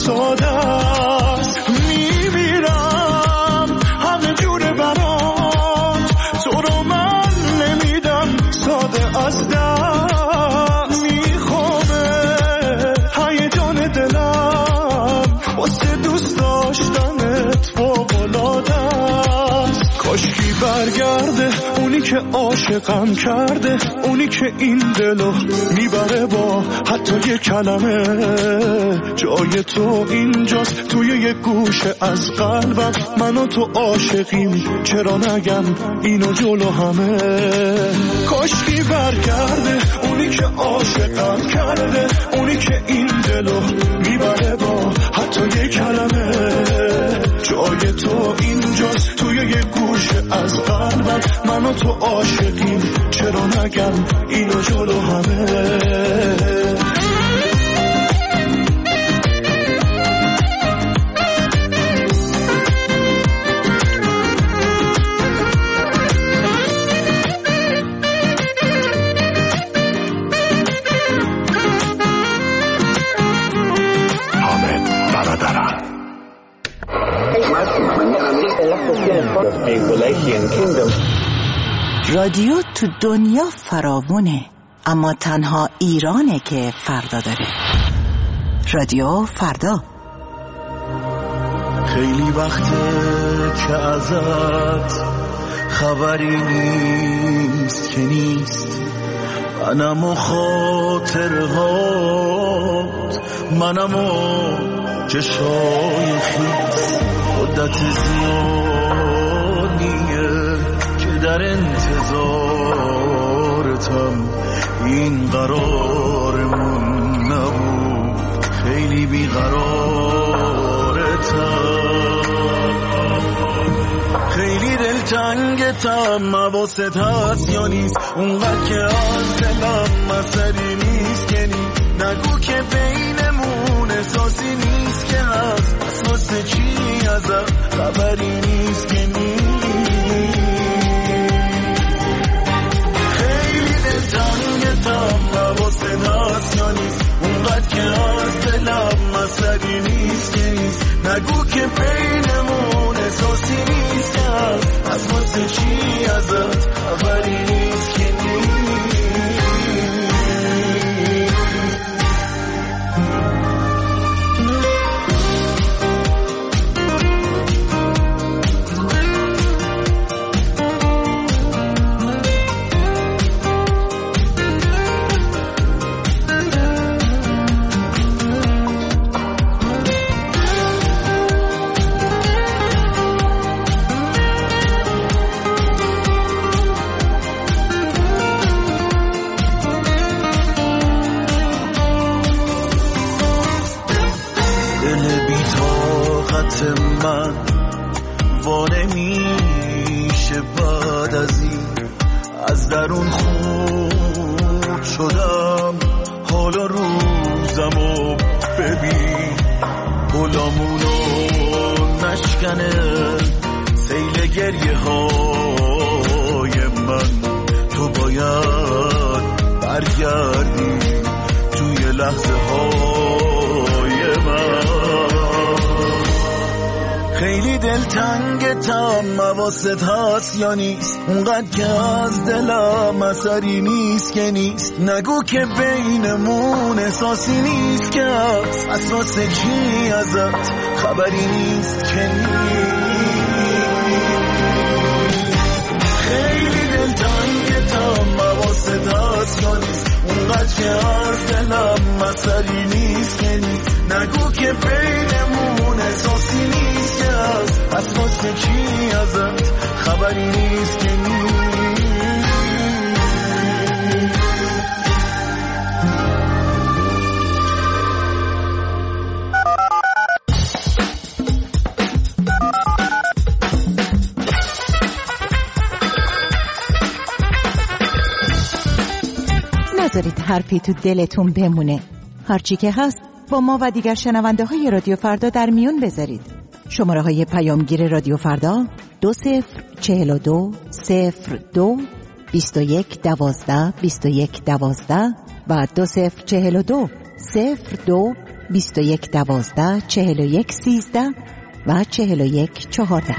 ساده است. میمیرم همه جوره برات، تو رو من نمیدم ساده از دست. میخوامه هیجان دلم واسه دوست داشتنت فوق‌العاده است. کاشکی برگرده اونی که عاشقم کرده، اونی که این دلو میبره با حتی یه کلمه. جای تو اینجاست توی یه گوشه از قلبم، من و تو عاشقیم چرا نگم اینو جلو همه. کاشکی برگرده اونی که عاشقم کرده، اونی که این دلو میبره با حتی یه کلمه. جای تو اینجاست توی یه گوشه از قلبم، من و تو عاشقیم چرا نگم اینو جلو همه. رادیو تو دنیا فراوونه، اما تنها ایرانه که فردا داره. رادیو فردا. خیلی وقته که ازت خبری نیست که نیست، منم و خاطرهات، منم و چشای خیس. مدت زیادیه که در انتظارتم، این قرارمون نبود، خیلی بیقرارتم. خیلی دلتنگتم، حواست هست یا نیست؟ اونقدر که از دلم مسئله نیست که نیست. نگو که بینمون احساسی نیست که هست، پس واسه چی ازم خبری نیست که نیست. خیلی دلتنگتم، حواست هست یا نیست؟ اونقدر که از دلم مسئله نیست که نیست. نگو که بینمون احساسی نیست که هست، پس واسه چی ازت خبری نیست که نیست. من وانه میشه بعد از این، از درون خورد شدم. حالا روزمو ببین، گلامونو نشکنه سیل گریه های من. تو باید برگردی توی لحظه های من. خیلی دلتنگتم، حواست هست یا نیست؟ اونقدر که از دلم اثری نیست که نیست. نگو که بینمون احساسی نیست که هست، پس واسه چی ازت خبری نیست که نیست. خیلی دلتنگتم، حواست هست یا نیست؟ اونقدر که از دلم اثری نیست که نیست. نگو که بینمون احساسی نیست که هست، پس واسه چی ازت خبری نیست که نیست. نذارید حرفی تو دلتون بمونه. هرچی که هست با ما و دیگر شنونده های رادیو فردا در میون بذارید. شماره های پیامگیر رادیو فردا 2042 02 21 12 21 12 و 2042 02 2112 4113 و 4114.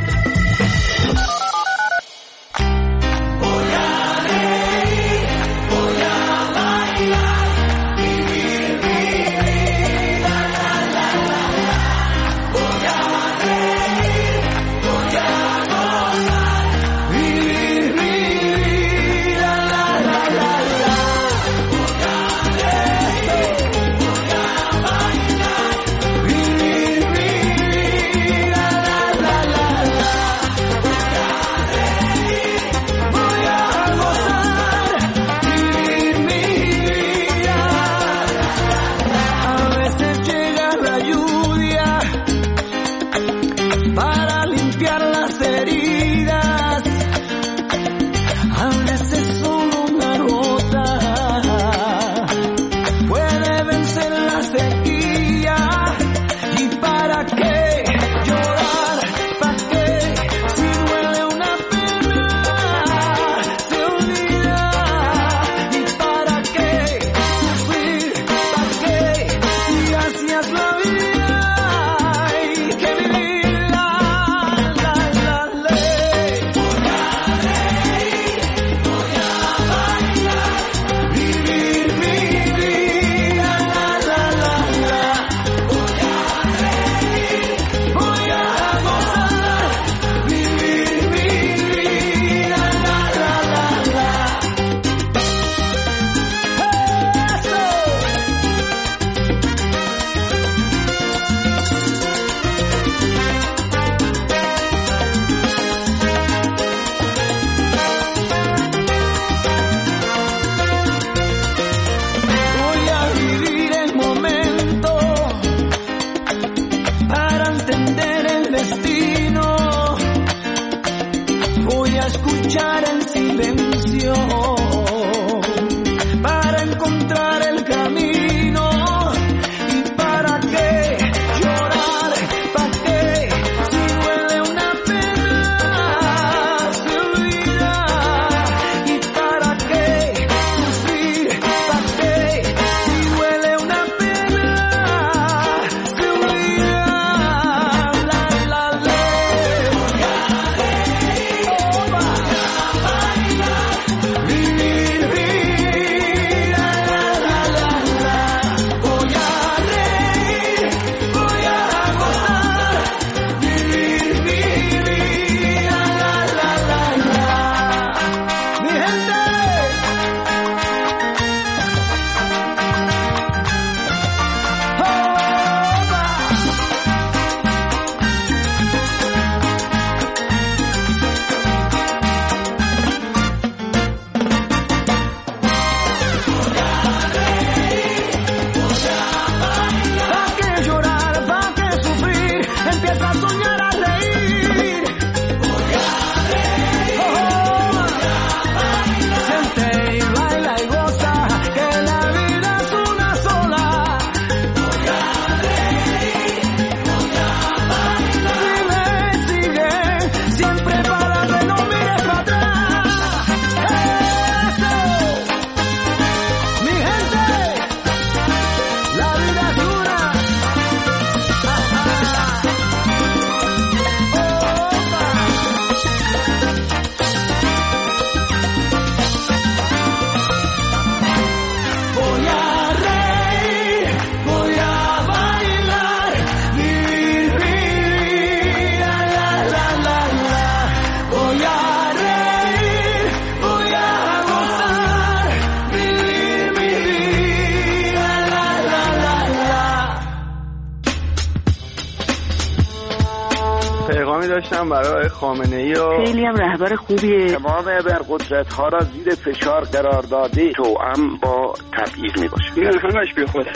داشتم برای خامنه‌ای و خیلی هم رهبر خوبیه. تمام ابرقدرت‌ها را زیر فشار قرار داده، توأم با تبعیض میباشه. این همش بیخوده.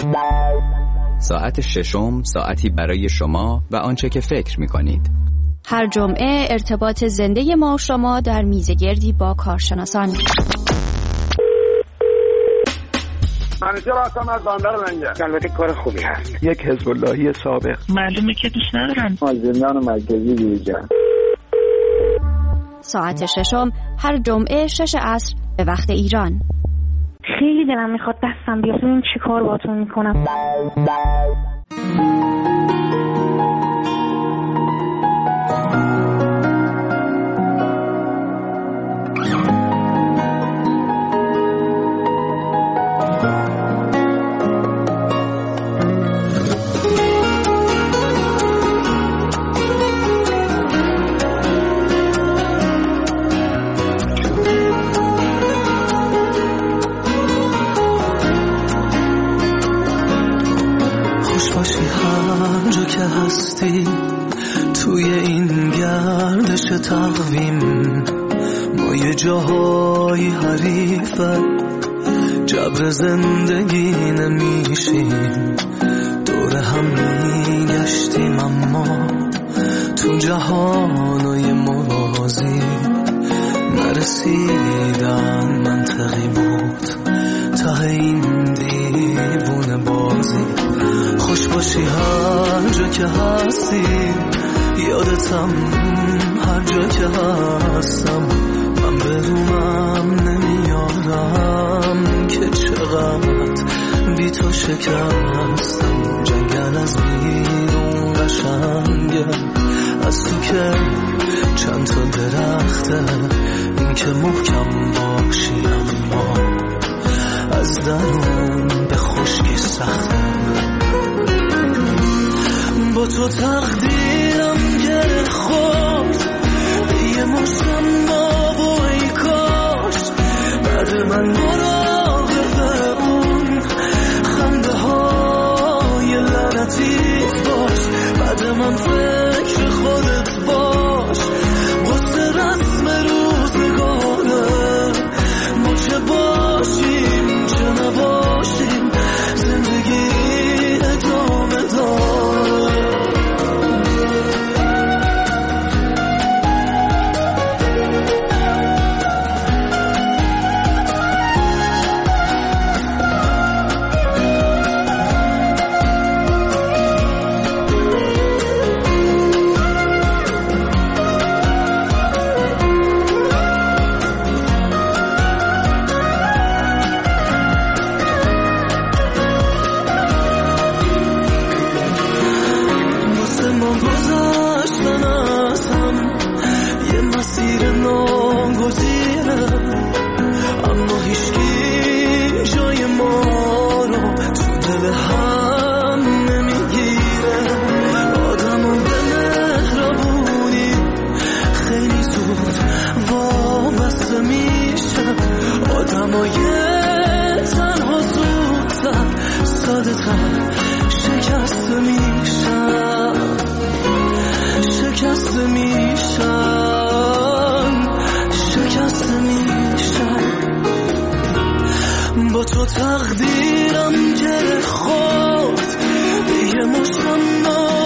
ساعت ششم، ساعتی برای شما و آنچه که فکر می‌کنید. هر جمعه ارتباط زنده ما و شما در میزگردی با کارشناسان. منیجر هستم از بندر لنگر. البته کار خوبی هست. یک حزب اللهی سابق. معلومه که دوست ندارن. زندان مرکزی بیرجن. ساعت ششم هر جمعه 6 عصر به وقت ایران. خیلی دلم میخواد دستم بیاد، این چی کار باهاتون میکنم. توی این گردش تقویم ما یه جاهای حریفه جبر زندگی نمیشیم دور هم میگشتیم اما تو جهانای موازی نرسیدن منطقی بود ته این دیوونه بازی خوش باشی هر جا که هستی یادتم هر جا که هستم من بدونم نمیارم که چقدر بی تو شکستم جنگل از بیرون قشنگه از تو که چند تا درخته این که محکم باشی اما از درون به خشکی سخته با تو تقدیرم گره خورد یه مشتم با و ای کاش بعد من مراقب اون خنده های لعنتیت باش بعد من فکر خودت باش واسه رسم روزگاره ما چه باشیم چه نباشیم زندگی ادامه داره با تو تقدیرم گره خورد یه مشتم